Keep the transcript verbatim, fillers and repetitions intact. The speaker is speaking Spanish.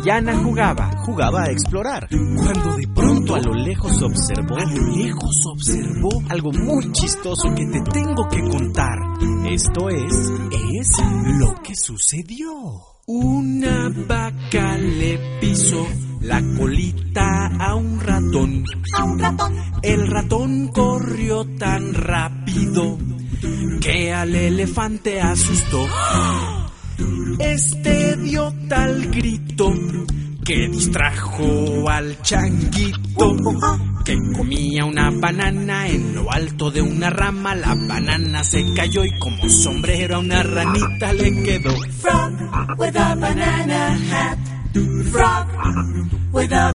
Diana jugaba, jugaba a explorar, cuando de pronto a lo lejos observó, a lo lejos observó algo muy chistoso que te tengo que contar. Esto es, es lo que sucedió. Una vaca le pisó la colita a un ratón. A un ratón. El ratón corrió tan rápido que al elefante asustó. Este dio tal grito que distrajo al changuito, que comía una banana en lo alto de una rama. La banana se cayó y como sombrero a una ranita le quedó. Frog with a banana hat. Frog with a